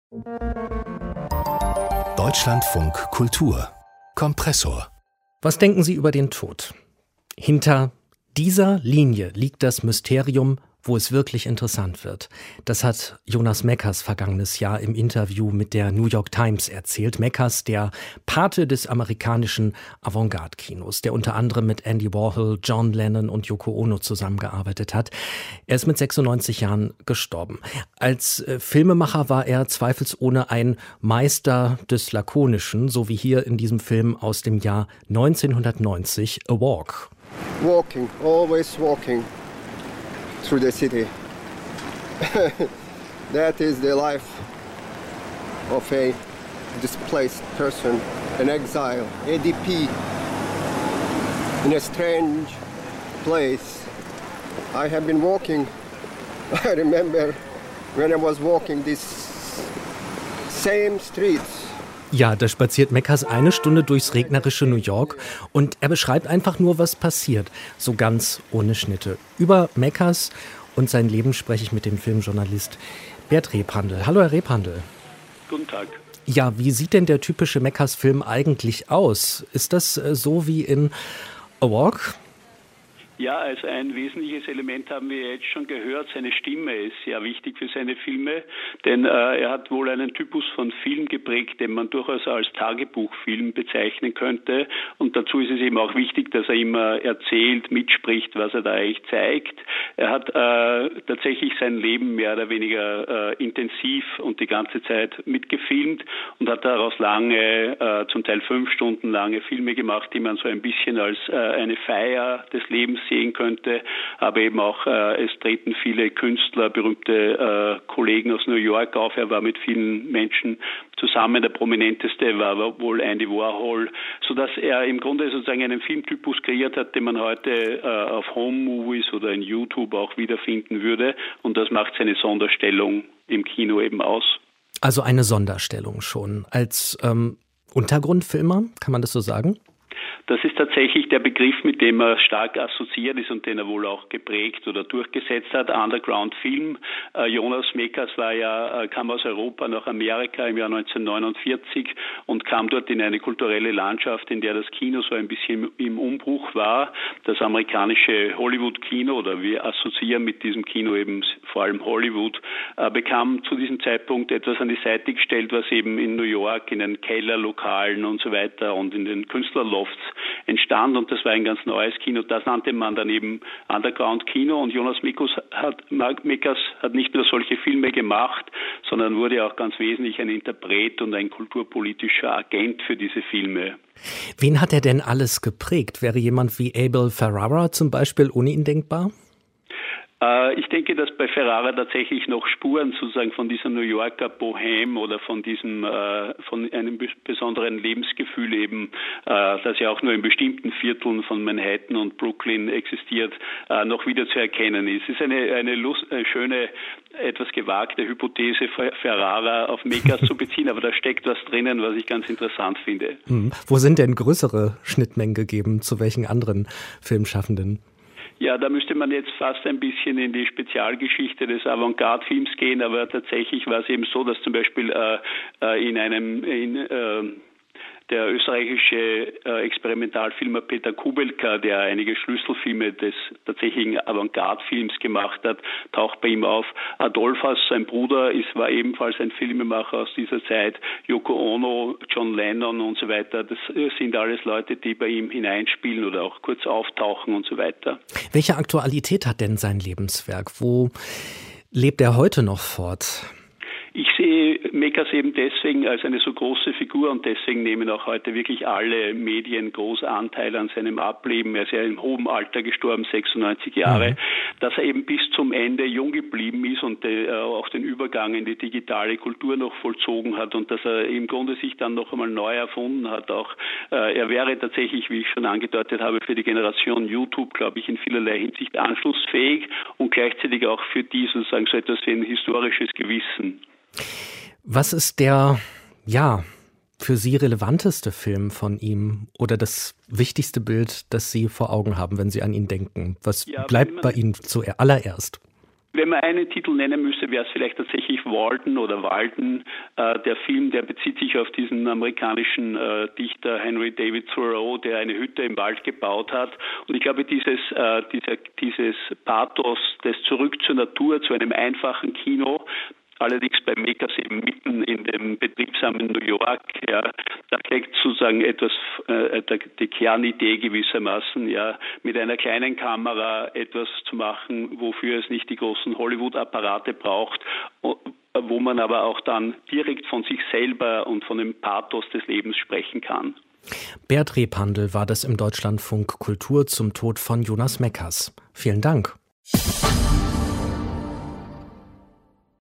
Deutschlandfunk Kultur Kompressor. Was denken Sie über den Tod? Hinter dieser Linie liegt das Mysterium, wo es wirklich interessant wird. Das hat Jonas Mekas vergangenes Jahr im Interview mit der New York Times erzählt. Mekas, der Pate des amerikanischen Avantgarde-Kinos, der unter anderem mit Andy Warhol, John Lennon und Yoko Ono zusammengearbeitet hat. Er ist mit 96 Jahren gestorben. Als Filmemacher war er zweifelsohne ein Meister des Lakonischen, so wie hier in diesem Film aus dem Jahr 1990, A Walk. Walking, always walking through the city. That is the life of a displaced person, an exile, ADP, in a strange place. I have been walking. I remember when I was walking these same streets. Ja, da spaziert Mekas eine Stunde durchs regnerische New York und er beschreibt einfach nur, was passiert, so ganz ohne Schnitte. Über Mekas und sein Leben spreche ich mit dem Filmjournalist Bert Rebhandl. Hallo, Herr Rebhandl. Guten Tag. Ja, wie sieht denn der typische Mekas-Film eigentlich aus? Ist das so wie in A Walk? Ja, also ein wesentliches Element haben wir jetzt schon gehört. Seine Stimme ist sehr wichtig für seine Filme, denn er hat wohl einen Typus von Film geprägt, den man durchaus als Tagebuchfilm bezeichnen könnte. Und dazu ist es eben auch wichtig, dass er immer erzählt, mitspricht, was er da eigentlich zeigt. Er hat tatsächlich sein Leben mehr oder weniger intensiv und die ganze Zeit mitgefilmt und hat daraus lange, zum Teil 5 Stunden lange Filme gemacht, die man so ein bisschen als eine Feier des Lebens sehen könnte, aber eben auch es treten viele Künstler, berühmte Kollegen aus New York auf. Er war mit vielen Menschen zusammen. Der prominenteste war wohl Andy Warhol, sodass er im Grunde sozusagen einen Filmtypus kreiert hat, den man heute auf Home-Movies oder in YouTube auch wiederfinden würde. Und das macht seine Sonderstellung im Kino eben aus. Also eine Sonderstellung schon. Als Untergrundfilmer, kann man das so sagen? Das ist tatsächlich der Begriff, mit dem er stark assoziiert ist und den er wohl auch geprägt oder durchgesetzt hat. Underground-Film. Jonas Mekas kam aus Europa nach Amerika im Jahr 1949 und kam dort in eine kulturelle Landschaft, in der das Kino so ein bisschen im Umbruch war. Das amerikanische Hollywood-Kino, oder wir assoziieren mit diesem Kino eben vor allem Hollywood, bekam zu diesem Zeitpunkt etwas an die Seite gestellt, was eben in New York, in den Kellerlokalen und so weiter und in den Künstlerlofts entstand, und das war ein ganz neues Kino. Das nannte man dann eben Underground-Kino, und Jonas Mekas hat nicht nur solche Filme gemacht, sondern wurde auch ganz wesentlich ein Interpret und ein kulturpolitischer Agent für diese Filme. Wen hat er denn alles geprägt? Wäre jemand wie Abel Ferrara zum Beispiel ohne ihn denkbar? Ich denke, dass bei Ferrara tatsächlich noch Spuren sozusagen von dieser New Yorker Bohème oder von einem besonderen Lebensgefühl eben, das ja auch nur in bestimmten Vierteln von Manhattan und Brooklyn existiert, noch wieder zu erkennen ist. Es ist eine schöne, etwas gewagte Hypothese, Ferrara auf Mekas zu beziehen, aber da steckt was drinnen, was ich ganz interessant finde. Wo sind denn größere Schnittmengen gegeben? Zu welchen anderen Filmschaffenden? Ja, da müsste man jetzt fast ein bisschen in die Spezialgeschichte des Avantgarde-Films gehen, aber tatsächlich war es eben so, dass zum Beispiel der österreichische Experimentalfilmer Peter Kubelka, der einige Schlüsselfilme des tatsächlichen Avantgarde-Films gemacht hat, taucht bei ihm auf. Adolphus, sein Bruder, war ebenfalls ein Filmemacher aus dieser Zeit. Yoko Ono, John Lennon und so weiter. Das sind alles Leute, die bei ihm hineinspielen oder auch kurz auftauchen und so weiter. Welche Aktualität hat denn sein Lebenswerk? Wo lebt er heute noch fort? Ich sehe Mekas eben deswegen als eine so große Figur, und deswegen nehmen auch heute wirklich alle Medien großen Anteil an seinem Ableben. Er ist ja im hohen Alter gestorben, 96 Jahre, dass er eben bis zum Ende jung geblieben ist und auch den Übergang in die digitale Kultur noch vollzogen hat, und dass er im Grunde sich dann noch einmal neu erfunden hat. Auch er wäre tatsächlich, wie ich schon angedeutet habe, für die Generation YouTube, glaube ich, in vielerlei Hinsicht anschlussfähig und gleichzeitig auch für die sozusagen so etwas wie ein historisches Gewissen. Was ist der, für Sie relevanteste Film von ihm oder das wichtigste Bild, das Sie vor Augen haben, wenn Sie an ihn denken? Was bleibt bei Ihnen zuallererst? Wenn man einen Titel nennen müsste, wäre es vielleicht tatsächlich Walden. Der Film, der bezieht sich auf diesen amerikanischen Dichter Henry David Thoreau, der eine Hütte im Wald gebaut hat. Und ich glaube, dieses Pathos des Zurück zur Natur, zu einem einfachen Kino, allerdings bei Makers eben mitten in dem betriebsamen New York, ja, da steckt sozusagen etwas, die Kernidee gewissermaßen, ja, mit einer kleinen Kamera etwas zu machen, wofür es nicht die großen Hollywood-Apparate braucht, wo man aber auch dann direkt von sich selber und von dem Pathos des Lebens sprechen kann. Bert Rebhandl war das im Deutschlandfunk Kultur zum Tod von Jonas Meckers. Vielen Dank.